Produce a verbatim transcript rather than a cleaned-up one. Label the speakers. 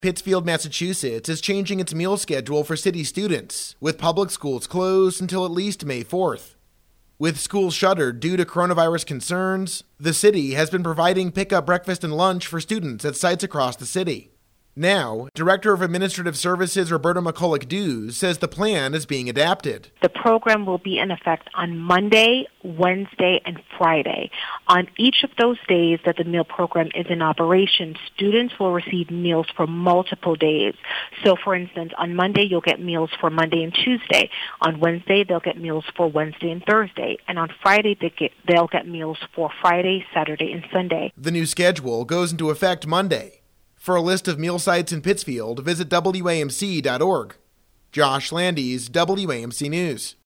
Speaker 1: Pittsfield, Massachusetts is changing its meal schedule for city students, with public schools closed until at least May fourth. With schools shuttered due to coronavirus concerns, the city has been providing pickup breakfast and lunch for students at sites across the city. Now, Director of Administrative Services Roberta McCulloch-Dews says the plan is being adapted.
Speaker 2: The program will be in effect on Monday, Wednesday, and Friday. On each of those days that the meal program is in operation, students will receive meals for multiple days. So, for instance, on Monday, you'll get meals for Monday and Tuesday. On Wednesday, they'll get meals for Wednesday and Thursday. And on Friday, they get, they'll get meals for Friday, Saturday, and Sunday.
Speaker 1: The new schedule goes into effect Monday. For a list of meal sites in Pittsfield, visit W A M C dot org. Josh Landis, W A M C News.